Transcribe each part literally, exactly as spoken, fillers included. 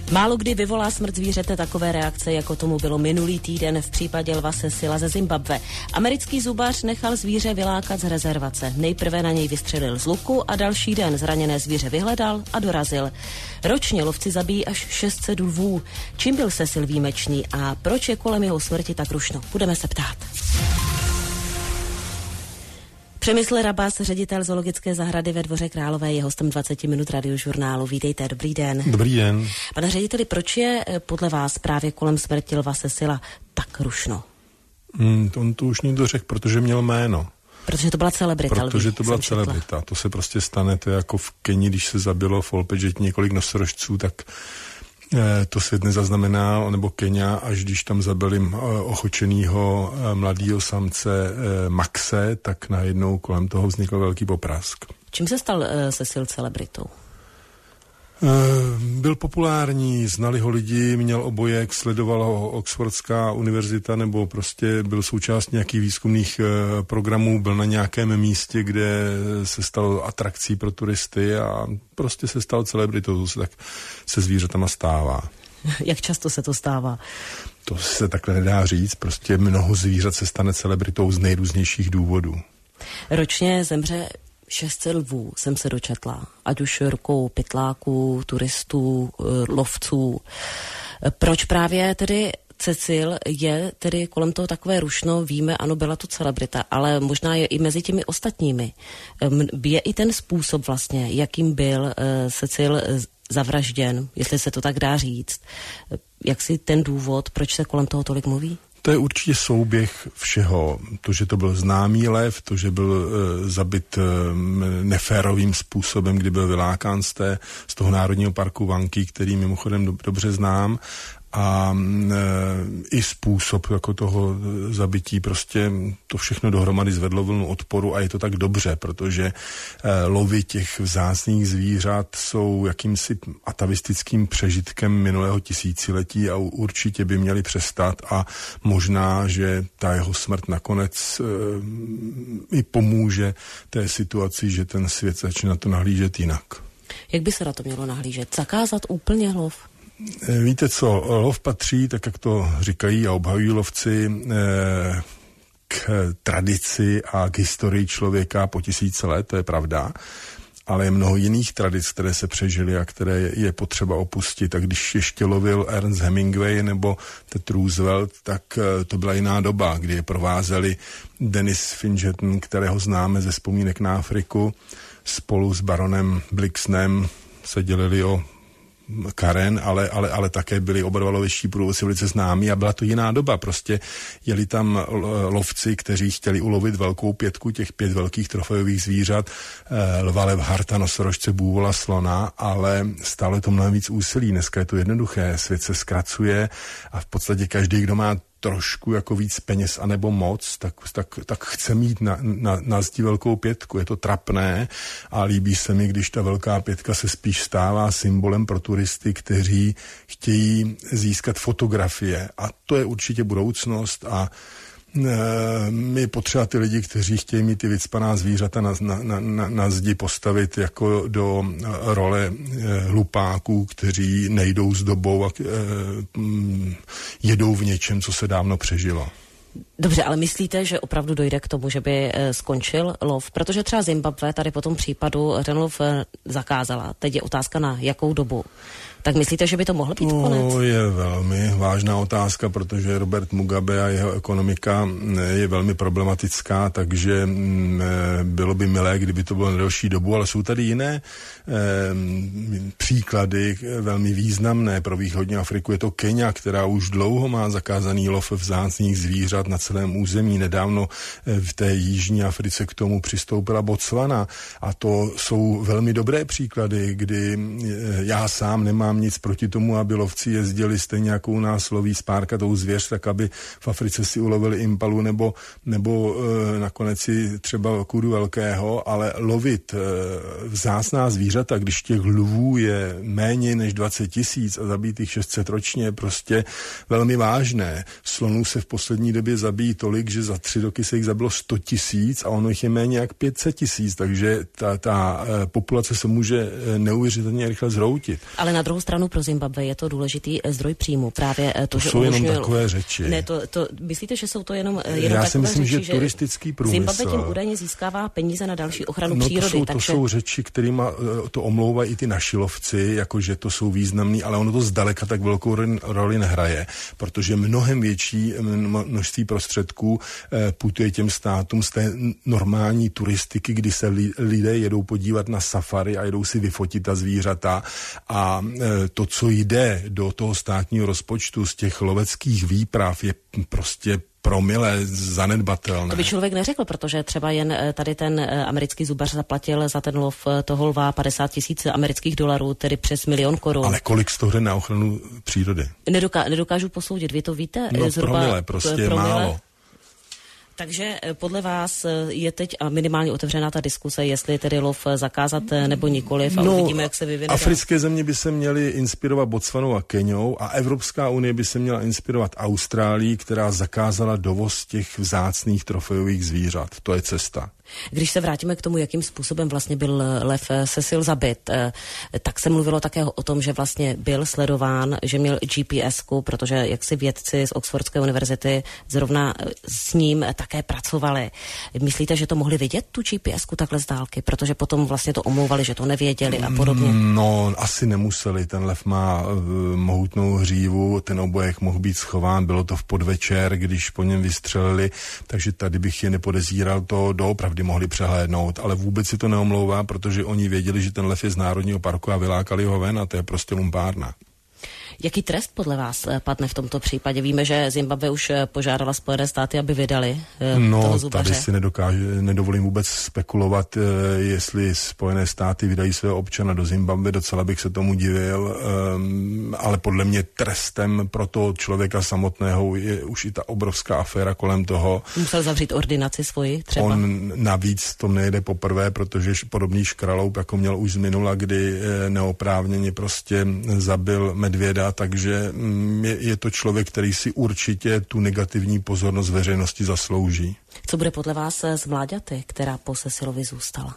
Málo kdy vyvolá smrt zvířete takové reakce, jako tomu bylo minulý týden v případě lva Cecila ze Zimbabwe. Americký zubař nechal zvíře vylákat z rezervace. Nejprve na něj vystřelil z luku a další den zraněné zvíře vyhledal a dorazil. Ročně lovci zabíjí až šest set lvů. Čím byl Cecil výjimečný a proč je kolem jeho smrti tak rušno? Budeme se ptát. Přemysl Rabas, ředitel zoologické zahrady ve Dvoře Králové, je hostem dvacet minut Radiožurnálu. Vítejte, dobrý den. Dobrý den. Pane řediteli, proč je podle vás právě kolem smrti lva Cecila tak rušno? Hmm, on to už někdo řekl, protože měl jméno. Protože to byla celebrita. Protože to byla celebrita. To se prostě stane, to je jako v Keni, když se zabilo v Olpeži několik nosorožců, tak eh, to svět nezaznamenal, nebo Kenia, až když tam zabili eh, ochočenýho eh, mladýho samce eh, Maxe, tak najednou kolem toho vznikl velký poprask. Čím se stal eh, Cecil celebritou? Byl populární, znali ho lidi, měl obojek, sledovala ho Oxfordská univerzita nebo prostě byl součástí nějakých výzkumných programů, byl na nějakém místě, kde se stal atrakcí pro turisty a prostě se stal celebritou, to se tak se zvířatama stává. Jak často se to stává? To se takhle nedá říct, prostě mnoho zvířat se stane celebritou z nejrůznějších důvodů. Ročně zemře šest set lvů, jsem se dočetla, ať už rukou pytláků, turistů, lovců. Proč právě tedy Cecil je tedy kolem toho takové rušno, víme, ano, byla to celebrita, ale možná je i mezi těmi ostatními. Je i ten způsob vlastně, jakým byl uh, Cecil zavražděn, jestli se to tak dá říct. Jak si ten důvod, proč se kolem toho tolik mluví? To je určitě souběh všeho. To, že to byl známý lev, to, že byl e, zabit e, neférovým způsobem, kdy byl vylákán z, té, z toho národního parku Vanky, který mimochodem do, dobře znám, a e, i způsob jako toho zabití, prostě to všechno dohromady zvedlo vlnu odporu a je to tak dobře, protože e, lovy těch vzácných zvířat jsou jakýmsi atavistickým přežitkem minulého tisíciletí a určitě by měli přestat a možná, že ta jeho smrt nakonec e, i pomůže té situaci, že ten svět začne na to nahlížet jinak. Jak by se na to mělo nahlížet? Zakázat úplně lov? Víte co, lov patří, tak jak to říkají a obhajují lovci, k tradici a k historii člověka po tisíce let, to je pravda, ale je mnoho jiných tradic, které se přežily a které je potřeba opustit. A když ještě lovil Ernest Hemingway nebo Ted Roosevelt, tak to byla jiná doba, kdy je provázeli Dennis Fingeton, kterého známe ze Vzpomínek na Afriku, spolu s baronem Blixnem se dělili o Karen, ale, ale, ale také byli oba dva loviští průvodci velice známí a byla to jiná doba. Prostě jeli tam lovci, kteří chtěli ulovit velkou pětku, těch pět velkých trofejových zvířat, lva, lev, harta, nosorožce, bůvola, slona, ale stále to mnohem víc úsilí. Dneska je to jednoduché, svět se zkracuje a v podstatě každý, kdo má trošku jako víc peněz anebo moc, tak, tak, tak chce mít na, na, na zdi velkou pětku. Je to trapné a líbí se mi, když ta velká pětka se spíš stává symbolem pro turisty, kteří chtějí získat fotografie. A to je určitě budoucnost a my potřeba ty lidi, kteří chtějí mít ty vycpaná zvířata na, na, na, na zdi postavit jako do role hlupáků, kteří nejdou s dobou a jedou v něčem, co se dávno přežilo. Dobře, ale myslíte, že opravdu dojde k tomu, že by skončil lov? Protože třeba Zimbabwe tady po tom případu ten lov zakázala. Teď je otázka na jakou dobu. Tak myslíte, že by to mohlo být konec? To je velmi vážná otázka, protože Robert Mugabe a jeho ekonomika je velmi problematická, takže bylo by milé, kdyby to bylo na delší dobu, ale jsou tady jiné eh, příklady velmi významné pro východní Afriku. Je to Kenia, která už dlouho má zakázaný lov vzácných zvířat na celém území. Nedávno v té jižní Africe k tomu přistoupila Botswana a to jsou velmi dobré příklady, kdy já sám nemám nic proti tomu, aby lovci jezdili stejně jako u nás loví spárkatou zvěř, tak aby v Africe si ulovili impalu nebo, nebo e, nakonec si třeba kudu velkého, ale lovit e, vzácná zvířata, když těch lvů je méně než dvacet tisíc a zabít jich šest set ročně, je prostě velmi vážné. Slonů se v poslední době době zabíjí tolik, že za tři roky se jich zabilo sto tisíc a ono jich je méně jak pět set tisíc, takže ta, ta populace se může neuvěřitelně rychle zhroutit. Ale na druhou stranu pro Zimbabwe je to důležitý zdroj příjmu. Právě to, to že jsou umožňuje... jenom takové řeči. Ne, to, to, myslíte, že jsou to jenom, jenom Já takové si myslím, řeči, že turistický průmysl... Zimbabwe tím údajně získává peníze na další ochranu no, přírody. To jsou, takže... to jsou řeči, kterými to omlouvají i ty naši lovci, jakože to jsou významný, ale ono to zdaleka tak velkou roli nehraje, protože mnohem větší množství prostředků putuje těm státům z té normální turistiky, kdy se lidé jedou podívat na safari a jedou si vyfotit ta zvířata a to, co jde do toho státního rozpočtu z těch loveckých výprav, je prostě promile zanedbatelné. To by člověk neřekl, protože třeba jen tady ten americký zubař zaplatil za ten lov toho lva padesát tisíc amerických dolarů, tedy přes milion korun. Ale kolik z toho jde na ochranu přírody? Nedoká- nedokážu posoudit, vy to víte? No Zhruba promile, prostě promile. málo. Takže podle vás je teď a minimálně otevřená ta diskuse, jestli tedy lov zakázat nebo nikoliv a no, uvidíme, jak se vyvine. Africké země by se měly inspirovat Botswanou a Keňou a Evropská unie by se měla inspirovat Austrálií, která zakázala dovoz těch vzácných trofejových zvířat. To je cesta. Když se vrátíme k tomu, jakým způsobem vlastně byl lev Cecil zabit, tak se mluvilo také o tom, že vlastně byl sledován, že měl G P S ku, protože jaksi vědci z Oxfordské univerzity zrovna s ním také pracovali. Myslíte, že to mohli vidět, tu G P S ku takhle z dálky? Protože potom vlastně to omlouvali, že to nevěděli a podobně. No, asi nemuseli. Ten lev má uh, mohutnou hřívu, ten obojek mohl být schován, bylo to v podvečer, když po něm vystřelili, takže tady bych je nepodezíral, to doopravdy mohli přehlédnout, ale vůbec si to neomlouvá, protože oni věděli, že ten lev je z národního parku a vylákali ho ven a to je prostě lumpárna. Jaký trest podle vás padne v tomto případě? Víme, že Zimbabwe už požádala Spojené státy, aby vydali no, toho zubaře. Tady si nedokáže, nedovolím vůbec spekulovat, jestli Spojené státy vydají svého občana do Zimbabwe, docela bych se tomu divil, um, ale podle mě trestem pro toho člověka samotného je už i ta obrovská aféra kolem toho. Musel zavřít ordinaci svoji třeba? On navíc to nejde poprvé, protože podobný škraloup, jako měl už z minula, kdy neoprávněně prostě zabil medvěda, takže je, je to člověk, který si určitě tu negativní pozornost veřejnosti zaslouží. Co bude podle vás s mláďaty, která po Cecilovi zůstala?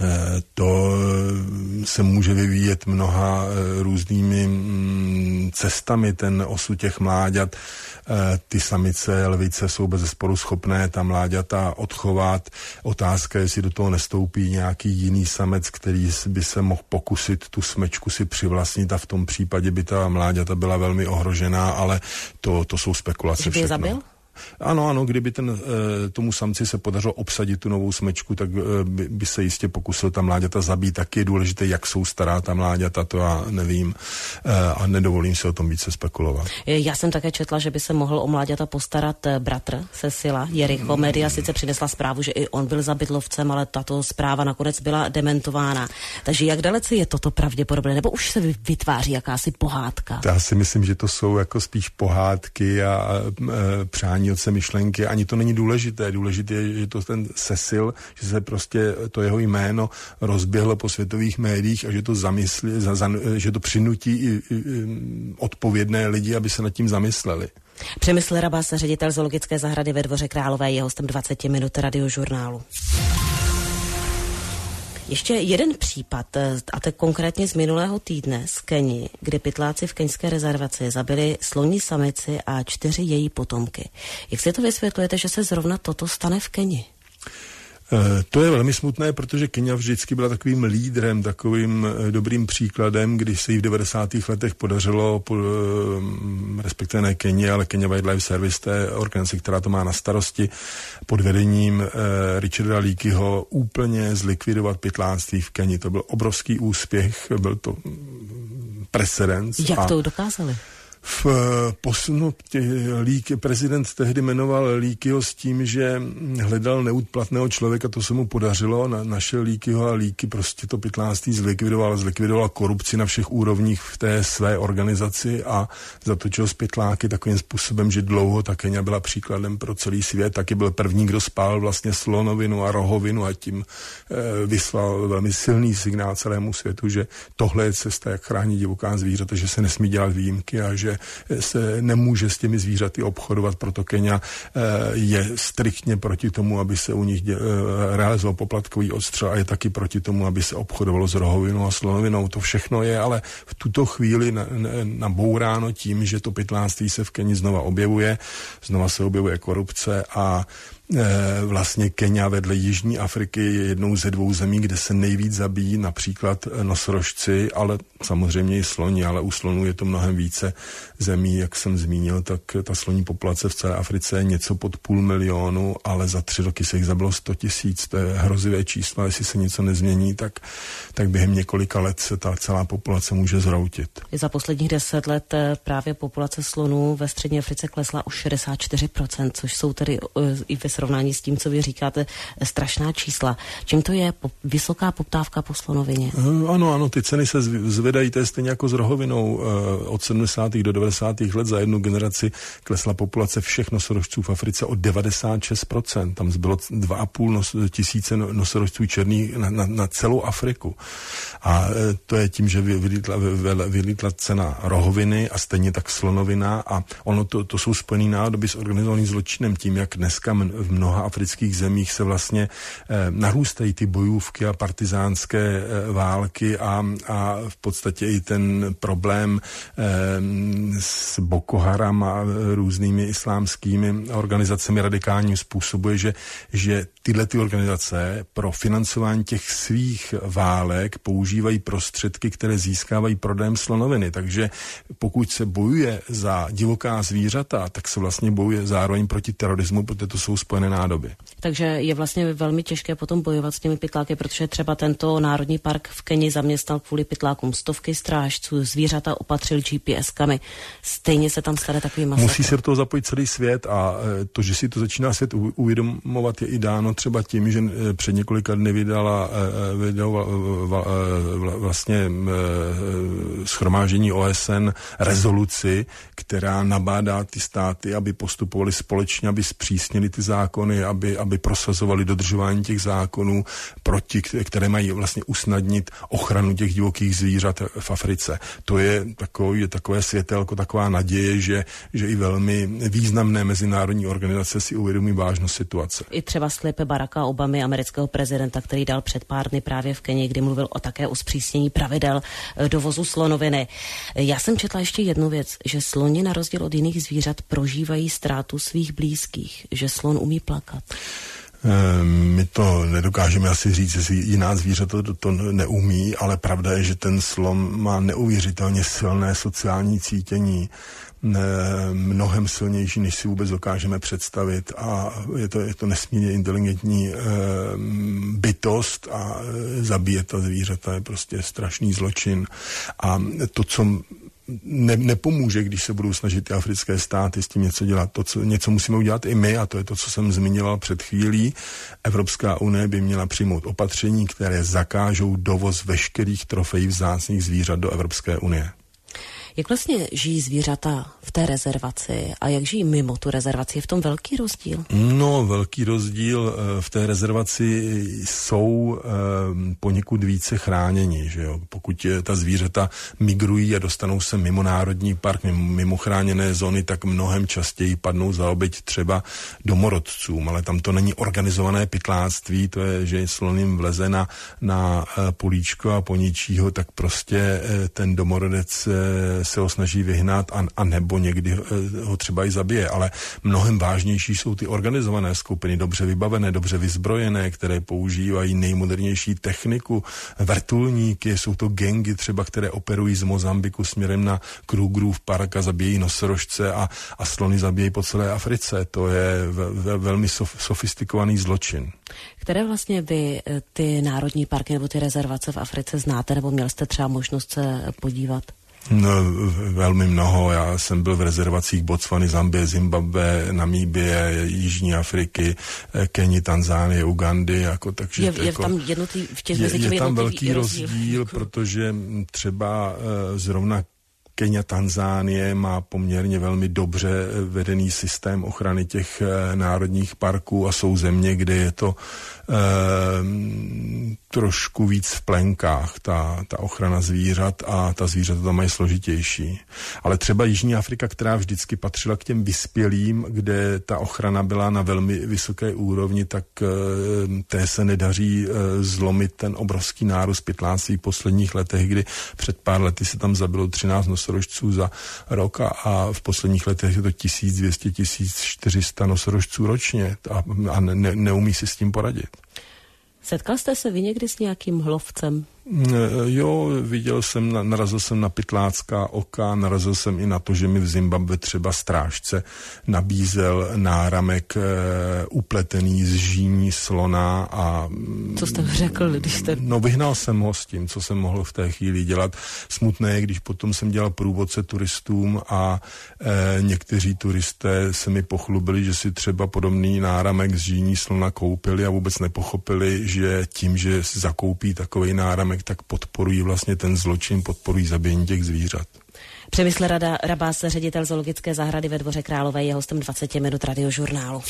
To se může vyvíjet mnoha různými cestami, ten osud těch mláďat. Ty samice, lvice jsou bezesporu schopné ta mláďata odchovat. Otázka je, jestli do toho nestoupí nějaký jiný samec, který by se mohl pokusit tu smečku si přivlastnit a v tom případě by ta mláďata byla velmi ohrožená, ale to, to jsou spekulace. Že by je zabil? Ano, ano, kdyby ten, e, tomu samci se podařilo obsadit tu novou smečku, tak e, by, by se jistě pokusil ta mláďata zabít. Tak je důležité, jak jsou stará ta mláďata, to já nevím e, a nedovolím si o tom více spekulovat. Já jsem také četla, že by se mohl o mláďata postarat bratr Cecila, Jericho. Média sice přinesla zprávu, že i on byl zabit lovcem, ale tato zpráva nakonec byla dementována. Takže jak dalece je toto pravděpodobné? Nebo už se vytváří jakási pohádka? Já si myslím, že to jsou jako spíš pohádky a, a e, přání od se myšlenky, ani to není důležité. Důležité je, že to ten Cecil, že se prostě to jeho jméno rozběhlo po světových médiích a že to zamyslí, za, za, že to přinutí i, i, odpovědné lidi, aby se nad tím zamysleli. Přemysl Rabas, ředitel zoologické zahrady ve Dvoře Králové, je hostem dvacet minut Radiožurnálu. Ještě jeden případ, a to konkrétně z minulého týdne z Keni, kdy pytláci v keňské rezervaci zabili sloní samici a čtyři její potomky. Jak si to vysvětlujete, že se zrovna toto stane v Keni? To je velmi smutné, protože Kenia vždycky byla takovým lídrem, takovým dobrým příkladem, když se jí v devadesátých letech podařilo, respektive ne Kenia, ale Kenya Wildlife Service, té organizace, která to má na starosti, pod vedením Richarda Leakeyho úplně zlikvidovat pytláctví v Keni. To byl obrovský úspěch, byl to precedens. Jak to dokázali? V posunu Leakey, prezident tehdy jmenoval Leakeyho s tím, že hledal neúplatného člověka, to se mu podařilo, na, našel Leakeyho a Leakey prostě to pytláctví zlikvidoval, zlikvidoval korupci na všech úrovních v té své organizaci a zatočil z pytláky takovým způsobem, že dlouho ta Kenia byla příkladem pro celý svět, taky byl první, kdo spál vlastně slonovinu a rohovinu a tím e, vyslal velmi silný signál celému světu, že tohle je cesta, jak chránit divoká zvířata, že se nesmí dělat výjimky a že že se nemůže s těmi zvířaty obchodovat, proto Kenya je striktně proti tomu, aby se u nich realizoval poplatkový odstřel a je taky proti tomu, aby se obchodovalo s rohovinou a slonovinou. To všechno je ale v tuto chvíli nabouráno tím, že to pytláctví se v Keni znova objevuje, znova se objevuje korupce a vlastně Kenya vedle Jižní Afriky je jednou ze dvou zemí, kde se nejvíc zabíjí například nosorožci, ale samozřejmě i sloni, ale u slonů je to mnohem více zemí, jak jsem zmínil, tak ta sloní populace v celé Africe je něco pod půl milionu, ale za tři roky se jich zabilo sto tisíc, to je hrozivé číslo, jestli se něco nezmění, tak, tak během několika let se ta celá populace může zroutit. Za posledních deset let právě populace slonů ve střední Africe klesla o šedesát čtyři procent, což jsou tedy i ve srovnání s tím, co vy říkáte, strašná čísla. Čím to je po, vysoká poptávka po slonovině? Ano, ano, ty ceny se zvedají, to je stejně jako s rohovinou. Od sedmdesátých do devadesátých let za jednu generaci klesla populace všech nosorožců v Africe o devadesát šest procent. Tam zbylo dva a půl nos, tisíce nosorožců černých na, na, na celou Afriku. A to je tím, že vylítla, vylítla cena rohoviny a stejně tak slonovina a ono to, to jsou spojený nádoby s organizovaným zločinem tím, jak dneska v mnoha afrických zemích se vlastně eh, narůstají ty bojůvky a partizánské eh, války a, a v podstatě i ten problém eh, s Boko Haram a různými islámskými organizacemi radikálním způsobuje, že, že tyhle ty organizace pro financování těch svých válek používají prostředky, které získávají prodejem slonoviny. Takže pokud se bojuje za divoká zvířata, tak se vlastně bojuje zároveň proti terorismu, protože to jsou spojené nádoby. Takže je vlastně velmi těžké potom bojovat s těmi pytláky, protože třeba tento národní park v Keni zaměstnal kvůli pytlákům stovky strážců, zvířata opatřil G P S kami. Stejně se tam stane takový masakr. Musí se do toho zapojit celý svět a to, že si to začíná svět uvědomovat, je i dáno třeba tím, že před několika dny vydala, vydala vlastně shromáždění O S N rezoluci, která nabádá ty státy, aby postupovali společně, aby zpřísnili ty zákony, aby, aby prosazovali dodržování těch zákonů, proti, které mají vlastně usnadnit ochranu těch divokých zvířat v Africe. To je, takový, je takové světelko, taková naděje, že, že i velmi významné mezinárodní organizace si uvědomí vážnost situace. I třeba slib Baracka Obamy, amerického prezidenta, který dal před pár dny právě v Keni, kdy mluvil o také o zpřísnění pravidel dovozu slonoviny. Já jsem četla ještě jednu věc, že sloni na rozdíl od jiných zvířat prožívají ztrátu svých blízkých, že slon umí plakat. My to nedokážeme asi říct, jestli jiná zvířata to, to neumí, ale pravda je, že ten slon má neuvěřitelně silné sociální cítění, mnohem silnější, než si vůbec dokážeme představit a je to, je to nesmírně inteligentní e, bytost a zabíjet ta zvířata je prostě strašný zločin a to, co Ne, nepomůže, když se budou snažit ty africké státy s tím něco dělat. To, co, něco musíme udělat i my, a to je to, co jsem zmiňoval před chvílí. Evropská unie by měla přijmout opatření, které zakážou dovoz veškerých trofejí vzácných zvířat do Evropské unie. Jak vlastně žijí zvířata v té rezervaci a jak žijí mimo tu rezervaci? Je v tom velký rozdíl? No, velký rozdíl. V té rezervaci jsou poněkud více chráněni, že jo? Pokud ta zvířata migrují a dostanou se mimo národní park, mimo chráněné zóny, tak mnohem častěji padnou za oběť třeba domorodcům, ale tam to není organizované pytláctví, to je, že slon jim vleze na, na políčko a poničí ho, tak prostě ten domorodec se ho snaží vyhnat a, a nebo někdy ho třeba i zabije, ale mnohem vážnější jsou ty organizované skupiny, dobře vybavené, dobře vyzbrojené, které používají nejmodernější techniku, vrtulníky, jsou to gangy třeba, které operují z Mozambiku směrem na Krugerův park a zabíjejí nosorožce a, a slony zabíjejí po celé Africe. To je ve, ve, velmi sof, sofistikovaný zločin. Které vlastně vy ty národní parky nebo ty rezervace v Africe znáte, nebo měl jste třeba možnost se podívat? No, velmi mnoho. Já jsem byl v rezervacích Botswany, Zambie, Zimbabwe, Namíbie, Jižní Afriky, Keni, Tanzánie, Ugandy. Jako, takže je, je jako, tam jednotý, v těch je, mezi těmi je tam velký rozdíl, rozdíl, protože třeba uh, zrovna Kenia, Tanzánie má poměrně velmi dobře vedený systém ochrany těch národních parků a jsou země, kde je to eh, trošku víc v plenkách, ta, ta ochrana zvířat a ta zvířata tam mají složitější. Ale třeba Jižní Afrika, která vždycky patřila k těm vyspělým, kde ta ochrana byla na velmi vysoké úrovni, tak eh, té se nedaří eh, zlomit ten obrovský nárůst pytláctví v posledních letech, kdy před pár lety se tam zabilo třináct nosorožců za rok a, a v posledních letech je to tisíc dvě stě, tisíc čtyři sta nosorožců ročně a, a ne, neumí si s tím poradit. Setkal jste se vy někdy s nějakým lovcem? Jo, viděl jsem, narazil jsem na pytlácká oka, narazil jsem i na to, že mi v Zimbabwe třeba strážce nabízel náramek e, upletený z žíní slona a... Co jste řekl, když jste... No, vyhnal jsem ho s tím, co jsem mohl v té chvíli dělat. Smutné je, když potom jsem dělal průvodce turistům a e, někteří turisté se mi pochlubili, že si třeba podobný náramek z žíní slona koupili a vůbec nepochopili, že tím, že zakoupí takovej náramek, tak podporují vlastně ten zločin, podporují zabíjení těch zvířat. Přemysl Rada Rabás, ředitel zoologické zahrady ve Dvoře Králové, je hostem dvacet minut radiožurnálu.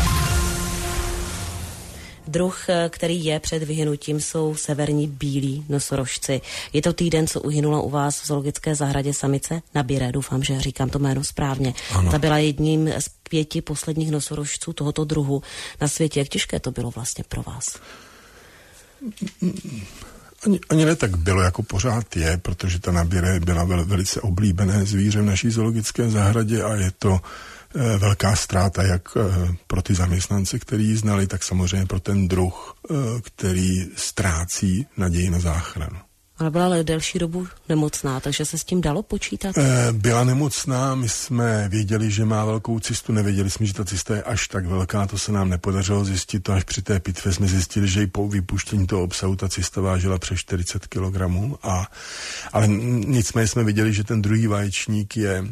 Druh, který je před vyhynutím, jsou severní bílí nosorožci. Je to týden, co uhynula u vás v zoologické zahradě samice Nabire, doufám, že říkám to jméno správně. Ano. Ta byla jedním z pěti posledních nosorožců tohoto druhu na světě. Jak těžké to bylo vlastně pro vás? Ani, ani ne tak bylo, jako pořád je, protože ta Nabire byla vel, velice oblíbené zvíře v naší zoologické zahradě a je to e, velká ztráta jak e, pro ty zaměstnance, který ji znali, tak samozřejmě pro ten druh, e, který ztrácí naději na záchranu. Ale byla ale delší dobu nemocná, takže se s tím dalo počítat? E, byla nemocná, my jsme věděli, že má velkou cystu, nevěděli jsme, že ta cysta je až tak velká, to se nám nepodařilo zjistit, to až při té pitvě jsme zjistili, že i po vypuštění toho obsahu ta cysta vážila přes čtyřicet kilogramů, a, ale nicméně jsme viděli, že ten druhý vaječník je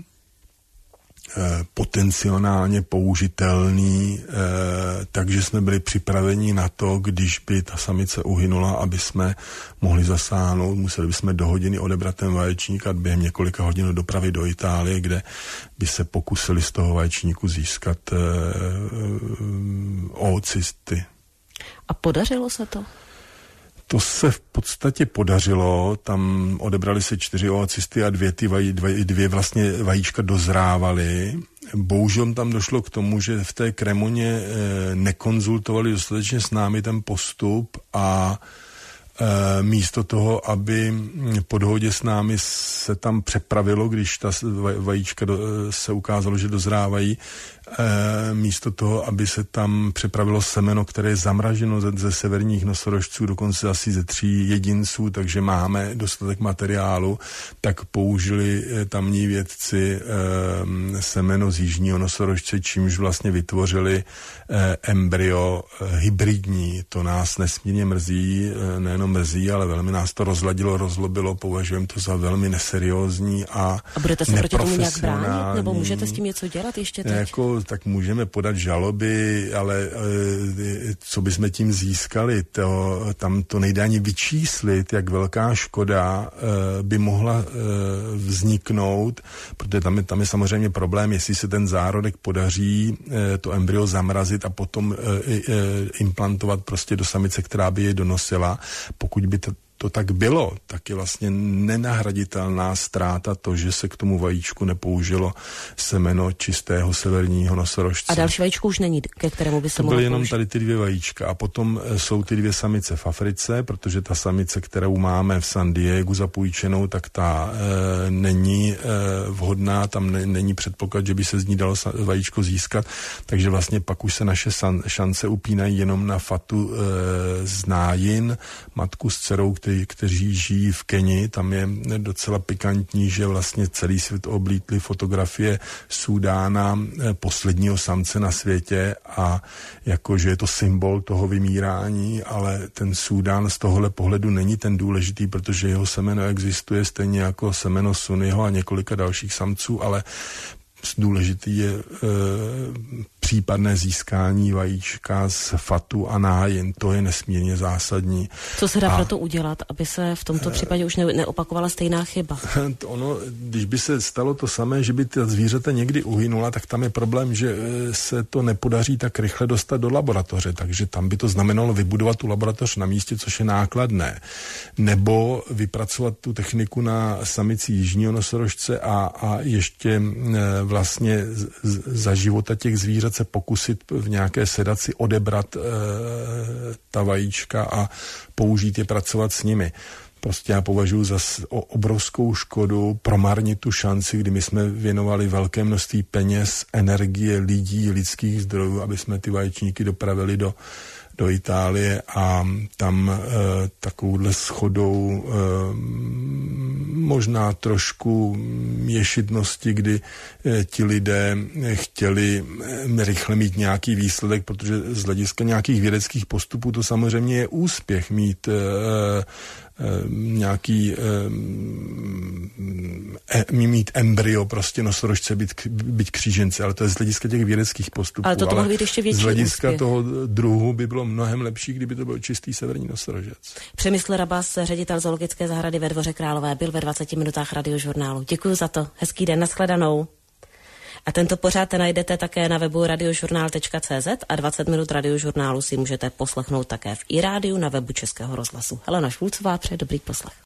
potenciálně použitelný, eh, takže jsme byli připraveni na to, když by ta samice uhynula, aby jsme mohli zasáhnout, museli bychom do hodiny odebrat ten vaječník a během několika hodin dopravit do Itálie, kde by se pokusili z toho vaječníku získat eh, oocysty. A podařilo se to? To se v podstatě podařilo, tam odebrali se čtyři oocysty a dvě, ty vaj, dvě, dvě vlastně vajíčka dozrávaly. Bohužel tam došlo k tomu, že v té Kremoně e, nekonzultovali dostatečně s námi ten postup a e, místo toho, aby po dohodě s námi se tam přepravilo, když ta vajíčka do, se ukázalo, že dozrávají, E, místo toho, aby se tam přepravilo semeno, které je zamraženo ze, ze severních nosorožců, dokonce asi ze tří jedinců, takže máme dostatek materiálu, tak použili e, tamní vědci e, semeno z jižního nosorožce, čímž vlastně vytvořili e, embryo e, hybridní. To nás nesmírně mrzí, e, nejenom mrzí, ale velmi nás to rozladilo, rozlobilo, považujeme to za velmi neseriózní a A budete se proti tomu nějak bránit, nebo můžete s tím něco dělat ještě teď? Jako, tak můžeme podat žaloby, ale e, co bychom tím získali, to, tam to nejde ani vyčíslit, jak velká škoda e, by mohla e, vzniknout, protože tam je, tam je samozřejmě problém, jestli se ten zárodek podaří e, to embryo zamrazit a potom e, e, implantovat prostě do samice, která by je donosila. Pokud by to to tak bylo, tak je vlastně nenahraditelná ztráta to, že se k tomu vajíčku nepoužilo semeno čistého severního nosorožce. A další vajíčko už není, ke kterému by se mohlo použít? To byly jenom tady ty dvě vajíčka. A potom jsou ty dvě samice v Africe, protože ta samice, kterou máme v San Diegu zapůjčenou, tak ta e, není e, vhodná, tam ne, není předpoklad, že by se z ní dalo sa, vajíčko získat, takže vlastně pak už se naše san, šance upínají jenom na Fatu e, z Nájin, matku s dcerou, který kteří žijí v Keni, tam je docela pikantní, že vlastně celý svět oblítly fotografie Súdána, posledního samce na světě, a jakože je to symbol toho vymírání, ale ten Súdán z tohohle pohledu není ten důležitý, protože jeho semeno existuje stejně jako semeno Sunniho a několika dalších samců, ale důležitý je e, případné získání vajíčka z fatu a nájin. To je nesmírně zásadní. Co se dá a, pro to udělat, aby se v tomto případě už ne, neopakovala stejná chyba? Ono, když by se stalo to samé, že by ta zvířata někdy uhynula, tak tam je problém, že se to nepodaří tak rychle dostat do laboratoře, takže tam by to znamenalo vybudovat tu laboratoř na místě, což je nákladné. Nebo vypracovat tu techniku na samici jižního nosorožce a, a ještě vlastně z, za života těch zvířat se pokusit v nějaké sedaci odebrat e, ta vajíčka a použít je, pracovat s nimi. Prostě já považuji za obrovskou škodu promarnit tu šanci, kdy my jsme věnovali velké množství peněz, energie, lidí, lidských zdrojů, aby jsme ty vaječníky dopravili do do Itálie a tam e, takovouhle shodou e, možná trošku ješitnosti, kdy e, ti lidé chtěli e, rychle mít nějaký výsledek, protože z hlediska nějakých vědeckých postupů to samozřejmě je úspěch mít e, nějaký e, mít embryo, prostě nosorožce, být, být kříženci, ale to je z hlediska těch vědeckých postupů. Ale to mohl být ještě větší z hlediska úspěch. toho druhu by bylo mnohem lepší, kdyby to byl čistý severní nosorožec. Přemysl Rabas, ředitel zoologické zahrady ve Dvoře Králové, byl ve dvaceti minutách Radiožurnálu. Děkuji za to. Hezký den, nashledanou. A tento pořád najdete také na webu radiožurnál tečka cé zet a dvacet minut Radiožurnálu si můžete poslechnout také v iRádiu na webu Českého rozhlasu. Helena Švůlcová, přeje dobrý poslech.